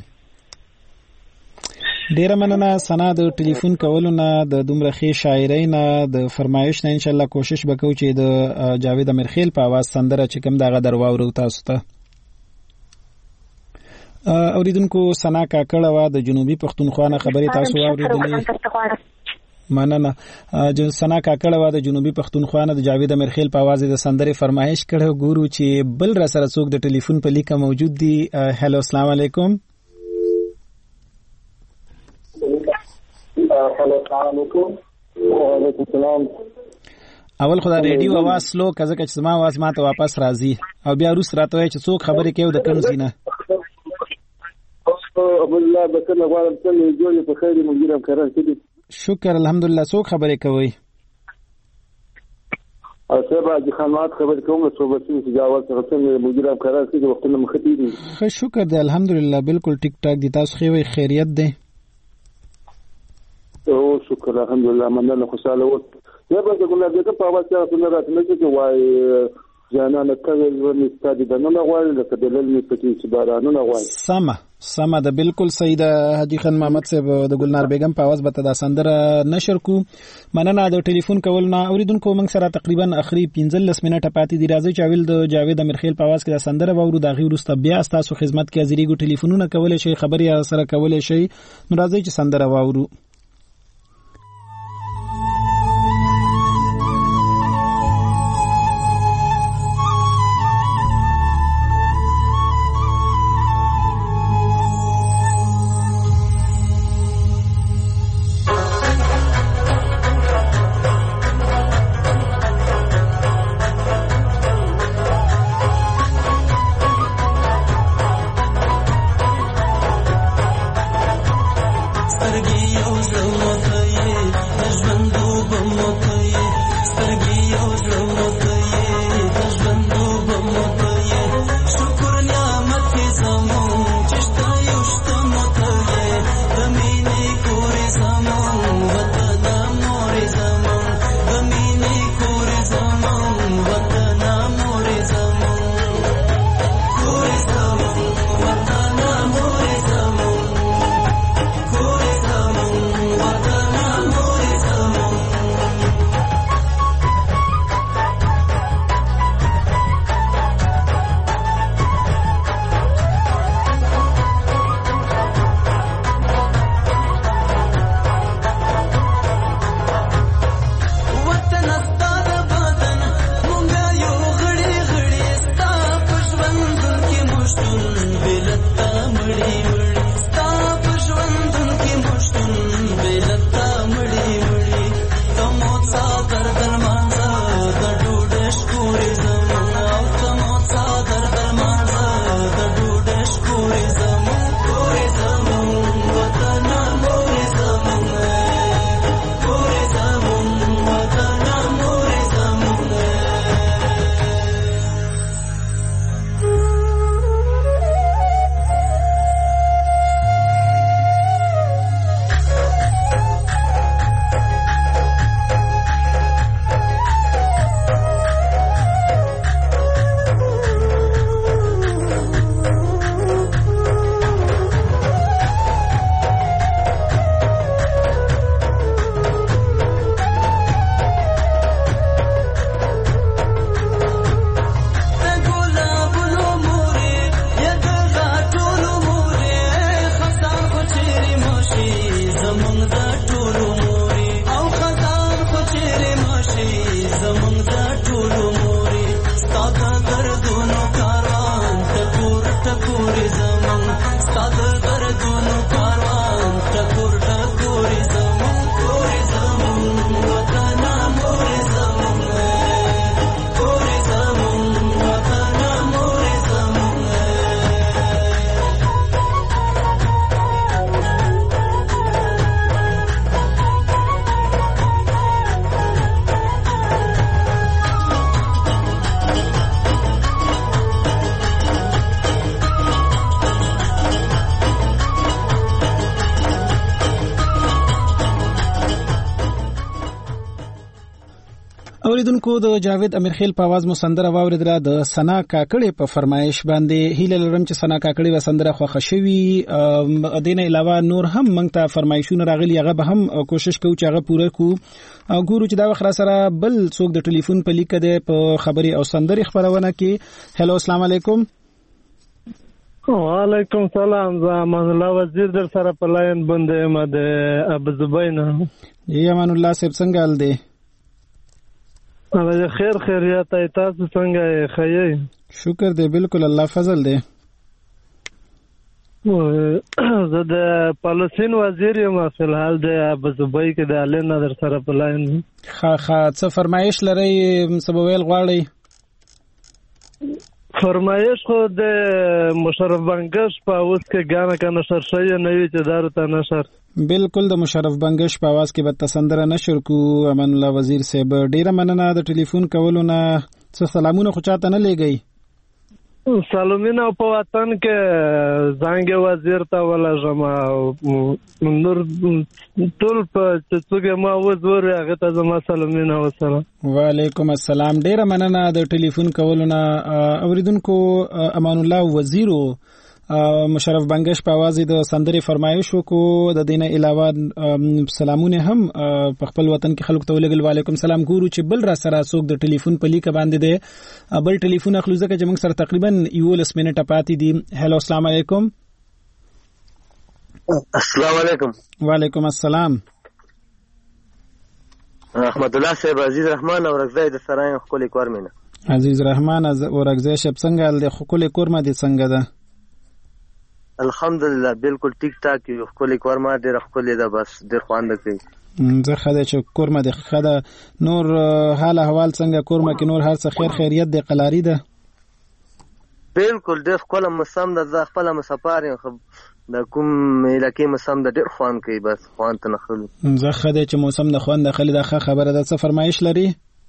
ډیره مننه سنا د ټلیفون کولو نه د دومره ښې شاعرۍ نه د فرمایش نه ان شاء الله کوشش وکړو چې د جاوید امیرخیل په आवाज سندره چې کوم دغه درواورو تاسو ته. اوریدونکو سنا کاکړه وا د جنوبي پښتونخوا نه خبري تاسو اوریدلې. مننه. جو سنا کاکړه وا د جنوبي پښتونخوا نه د جاوید امیرخیل په आवाज د سندره فرمایش کړو. ګورو چې بل را سره څوک د ټلیفون په لیکه موجود دي. هلو السلام علیکم. هلو السلام علیکم. وعلیکم السلام. اول خدای ریډیو आवाज سلو کزه چې سما आवाज ماته واپس راځي او بیا روس راته وای چې څوک خبرې کوي د کوم سینه الله بکنه غواړم چې جوړې په خیر مونږ کاران کړي. شکر الحمدلله. څوک خبرې کوي؟ او سبا د خدمات خبر کوم څو بسې چې جواب سره څنګه مدیرم قرار کړي وختونه مختی دي. ښه شکر دی الحمدلله بالکل ټیک ټاک دي. تاسو خو خیریت دی؟ او شکر الحمدلله مننه خوشاله و. یا به څنګه دغه په اواز سره څنګه راتلل چې وای جانانه کله ورني ستادي دنه غواړي لکه دلل می پکې چې بارانونه غواړي. سما سما ده بالکل صحیح ده. حاجی خان محمد صاحب د ګلنار بیگم په आवाज بته دا سندره نشر کو. مننه د ټلیفون کول نه اوریدونکو موږ سره تقریبا اخري پنځلس منټه پاتې دی. راځي چې اول د جاوید امیرخیل په आवाज کې دا سندره وورو. دا غي ورسته بیا تاسو خدمت کې حاضرېګو ټلیفونونه کولای شي خبري سره کولای شي. نو راځي چې سندره وورو. اوریدونکو د جاوید امیرخیل په आवाज مو سندره واوریدله د سنا کاکړې په فرمایش باندې. هیله لرم چې سنا کاکړې و سندره خوښه شوي. دینه علاوه نور هم موږ ته فرمایشونه راغلي هغه به هم کوشش کوو چې هغه پوره کو. ګورو چې دا وخت سره بل څوک د ټلیفون په لیک ده په خبري او سندري خبرونه کې. هلو السلام علیکم. وعلیکم سلام. زمان الله وزیر در سره په لاین باندې مده ابو زبینا. یمن الله صاحب څنګه ال دی؟ الله خیر خیریت ای تاسو څنګه یې؟ خیر شکر دی بالکل الله فضل دی. زه د پالستین وزیر یم فی الحال د ابوظبي کې د علي نظر سره په لاین ښه ښه څه فرمایش لرئ څه به ویل غواړئ؟ فرمایش خو د مشرف بنگش په اوس کې ګانه که نشر شوی نه وي چې دارو ته نشر بالکل د مشرف بنگش په आवाज کې به تسندره نشر کو. امان الله وزیر صاحب ډیره مننه د ټلیفون کولو نه. څه سلامونه خو چاته نه لېږئ؟ سلامونه په وطن کې زنګ وزیر ته ولږم نور ټول په څوګه ما وزور هغه ته زما سلامونه وسلام. وعلیکم السلام. ډیره مننه د ټلیفون کولو نه. اوریدونکو امان الله وزیرو مشرف بنگش په आवाज د سندري فرمایش وکړو. د دینه علاوه سلامونه هم په خپل وطن کې خلکو ته ولګل. وعلیکم السلام. ګورو چې بل را سره څوک د ټلیفون په لیکه باندې دی. بل ټلیفون اخلو ځکه چې موږ سره تقریبا یولس منټه پاتې دي. هلو السلام علیکم. السلام علیکم. وعلیکم السلام. احمد الله صاحب عزیز رحمان اورګزی د سراین خپل کور مینه. عزیز رحمان اورګزی شپ څنګه د خپل کور ما دي څنګه ده؟ الحمدلله بالکل ټیک ټاک یو. خپل کور ما ډیر خپل ده بس ډیر خواند کوي. زه خدای چې کور ما د خدا نور حال احوال څنګه کور ما کې نور هر څه خیر خیریت دی قلاری ده؟ بالکل ډیر خپل مسم ده. زه خپل مسافر یم د کوم علاقې مسم ده ډیر خوان کوي بس خوان ته نخلو. زه خدای چې موسم د خوان د خلی د خبره ده. څه فرمایش لري؟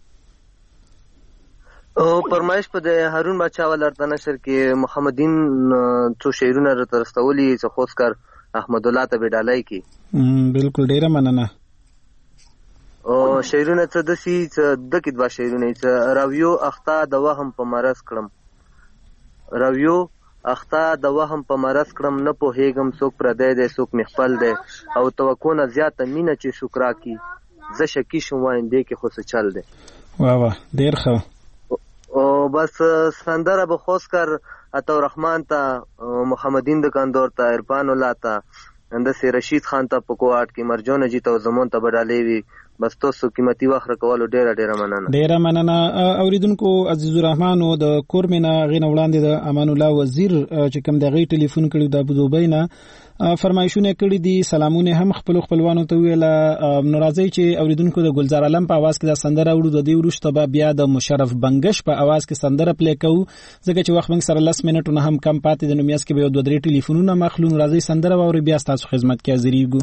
او فرمایش په د هارون بادشاہ ولرته نشر کې محمدین څو شعرونه راته رسولي چې خوشکر احمد الله ته بډالای کی. بالکل ډیره مننه. او شعرونه څه د سی څه د کې دوا شعرونه چې راویو اختا د وهم په مرز کړم. راویو اختا د وهم په مرز کړم نه په هیګم څوک پر دی دی څوک مخفل دی او توقع نه زیاته مینه چې شکرا کی زه شکی شوم وایندې کې خو څه چل دی. واه واه ډیر ښه. او بس سندره به خوشکر عطا الرحمن ته محمدین دکاندور ته عرفان الله ته اندسه رشید خان ته پکوات کې مرجون جی ته زمون ته بدالې وی. بس تاسو قیمتي وخت راکولو ډیره ډیره مننه. ډیره مننه. اوریدونکو عزیز الرحمن او د کورمینا غین وړاندې د امان الله وزیر چې کوم د غي ټلیفون کړي د ابوظبي نه فرمایشونه کړي دي. سلامونه هم خپل خپلوانو ته ویل. ناراضي چې اوریدونکو د ګلزار علم په आवाज کې د سندره وړو د دې ورشته بیا د مشرف بنگش په आवाज کې سندره پلی کوو ځکه چې وخت موږ سره لس منټونه هم کم پاتې د نومیاس کې به یو دوه درې ټلیفونونه مخلون راځي سندره ووري بیا تاسو خدمت کې حاضرېږو.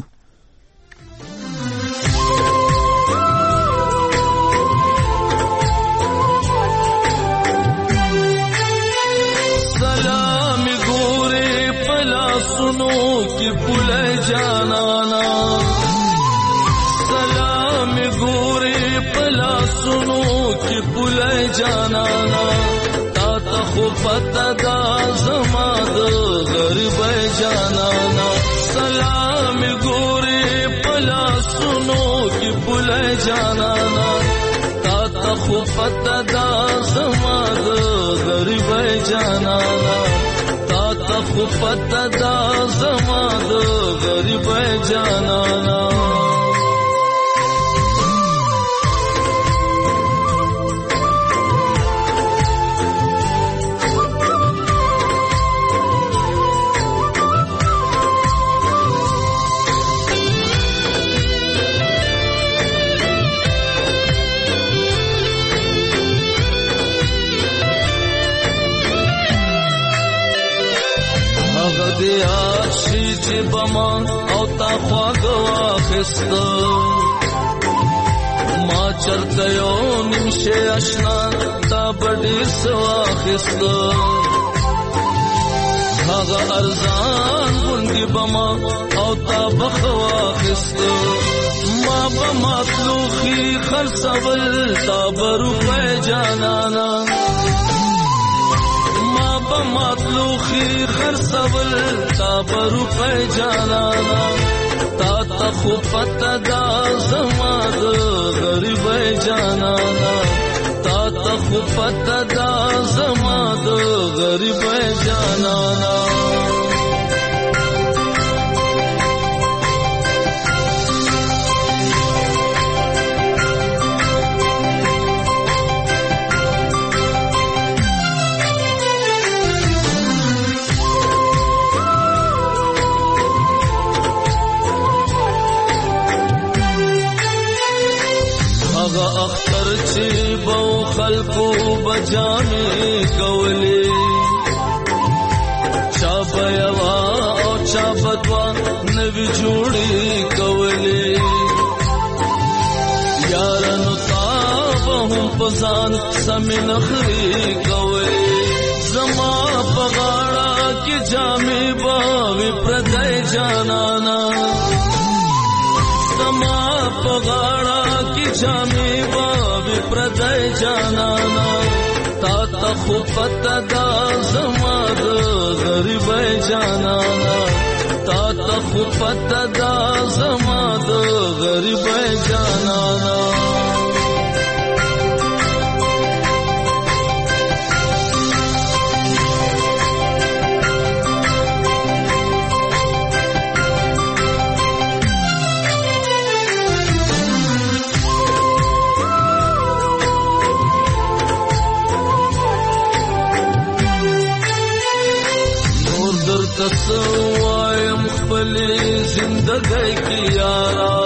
सुनो कि पुले जाना सलाम गोरे पला सुनो कि पुले जाना ताता खुफत दा जमाद गरीब जाना सलाम गोरे पला सुनो कि पुले जाना ताता खुफत दा जमाद गरीब जाना खुफत दा जमाद गरीब जानाना. دیاد شیجی بمان او تا خواگوا خستا ما چرته یو نمشه اشنا تا بڑی سوا خستا هاگا ارزان گندی بمان او تا بخوا خستا ما بمطلوخی خرسول تا بروپے جانانا مطلوخی خرسول تا بروپے جانانا تا تا خوفت دا زماد غریب جانانا تا تا خوفت دا زماد غریب جانانا. جامې کولې چا بیوا او چا بدوا نوی جوړې کولې یارانو تا به هم پزان سمې نخرې کولې زما په غاړه کې جامې به وي پردی جانانا زما په غاړه کې جامې به وي پردی جانانا تا ته خو پته ده زما د غریبۍ جانانا تا ته خو پته ده زما د غریبۍ جانانا تسوایم خپلی زندگی کی یارا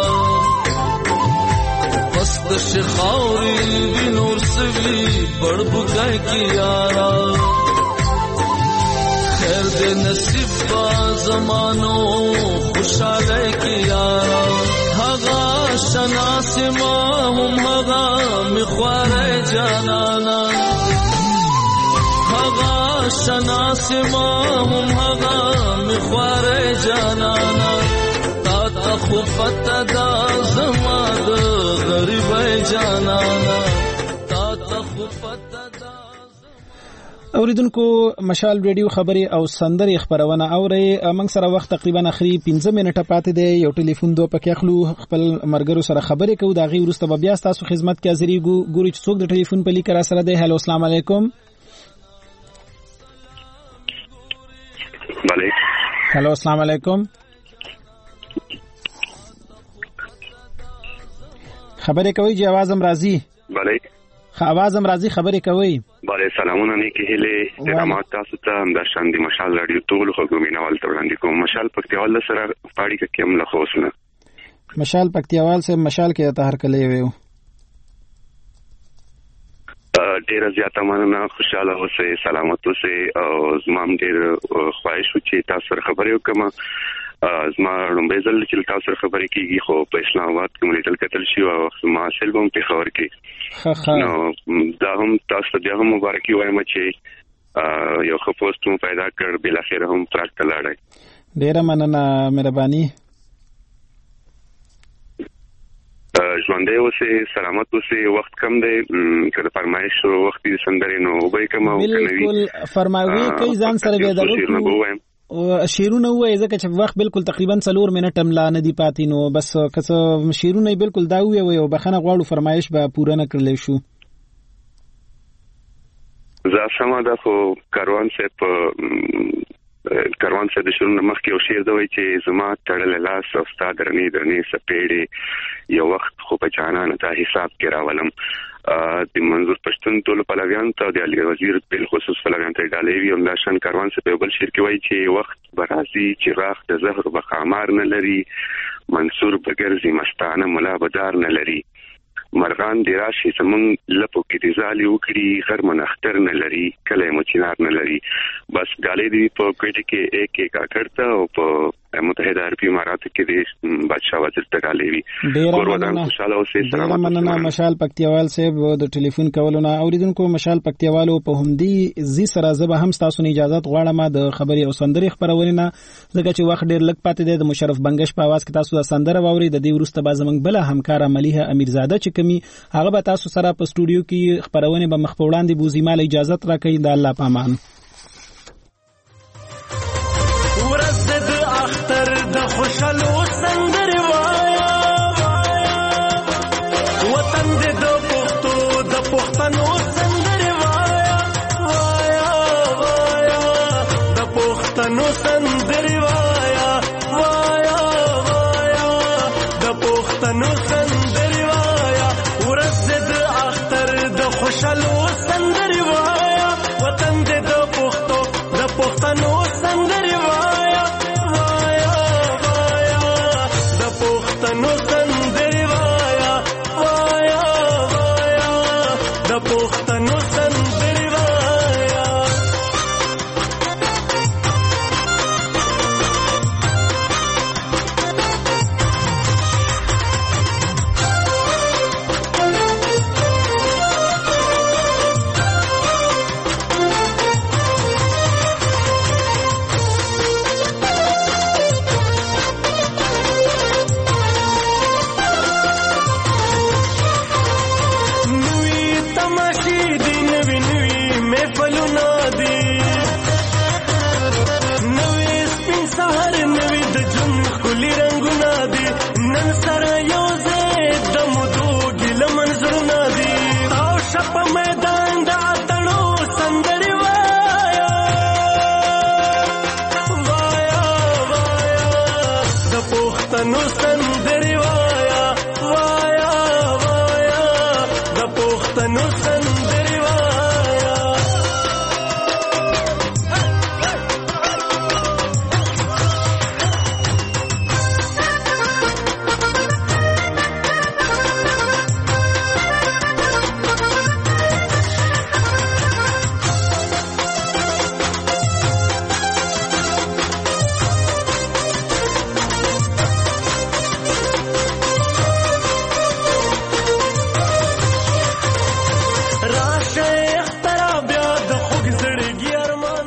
پست شخاوری وی نور سوی بڑ بگئی کی یارا خیر دے نصیب با زمانو خوشحالی کی یارا حغا شناس ما هم حغا مخوار جانانا حغا شناس ما هم حغا مخوار جانانا تا تا خو پتا دا زما د غریبۍ جانانا تا تا خو پتا دا اوریدونکو مشال ریډیو خبري او سندري خبرونه اوري موږ سره وخت تقریبا اخري پنځه منټه پاتې دی یو ټلیفون دوه پکې اخلو خپل مرګرو سره خبرې کوو دا غي ورسته بیا تاسو خدمت کې حاضرې ګوري چې څوک د ټلیفون په لیکر سره دی هالو السلام علیکم بله هلو السلام علیکم خبرې کوي چې आवाज هم راځي بله आवाज هم راځي خبرې کوي بله سلامونه نیکی هله درامات تاسو ته هم د شاندي مشال رادیو ټول خو ګمینوال ته وړاندې کوم مشال پکتیوال سره پاړی کې کوم له خوښنه مشال پکتیوال سے مشال کې ته هر کله ویو ډیر زیاته مننه خوشاله اوسئ سلامت اوسئ او زما ډیر خواهش و چې تاسو سره خبرې وکم زما لومبه ځل چې تاسو سره خبرې کیږي خو په اسلام آباد کې مونږ کتل شو او ما سلبم په خبر کې نو دا هم تاسو ته هم مبارکي وایم چې یو خپوست مو پیدا کړ بل اخر هم تر کلاړی ډیر مننه مهرباني ژوندې اوسه سلامت اوسه وخت کم دی کله فرمایش وخت دې سندري نو وبای کما بالکل فرمایوي کوي ځان سره به درو شیرونه وای ځکه چې وخت بالکل تقریبا څلور منټ هم لا نه دی پاتې نو بس کڅ شیرونه بالکل دا وی او بخنه غواړو فرمایش به پوره نه کړل شو زه سم دا خو کاروان صاحب کاروان صاحب د شروع مخکې یو شعر دوی چې زما تړل لاس او استاد درنی درنی سپېړې یو وخت خو په جانان ته حساب کې راولم د منظور پښتون ټول پلویان ته د علي وزیر په خصوص پلویان ته ډالې وی هم دا شان کاروان صاحب بل شعر کې وایي چې وخت برازي چې راخ د زهر بخامار نه لري منصور بغرزي مستانه ملا بدار نه لري مرغان دی راشي زمون لپو کې دي زالي وکړي غر منختر نه لري کله مچینار نه لري بس غالي دی په کوټه کې ایک ایک اکړتا او په متحده عربی امارات کې دي بادشاہ وزیر ته غالي وي ګورودان خوشاله او سي سلامت مننه مشال پکتیوال صاحب د ټلیفون کولونه اوریدونکو مشال پکتیوالو په همدي زی سره زبه هم تاسو نه اجازه غواړم د خبري او سندري خبرونه نه ځکه چې وخت ډیر لږ پاتې دی د مشرف بنگش په आवाज کې تاسو د سندره واوري د دې ورسته به زمنګ بل همکار مليحه امیرزاده چې کمی هغه به تاسو سره په سټوډیو کې خبرونه به مخ په وړاندې بوزیمال اجازه راکړي د الله پامان خوشالو سندر وایا وطن دې د پښتو د پښتنو سندر وایا وایا وایا د پښتنو سندر وایا وایا وایا د پښتنو سندر وایا ورځ د اختر د خوشالو سندر وایا وطن دې د پښتو د پښتنو سندر وایا پښتنو سندري وایا وایا وایا د پښتنو سندري پښتنو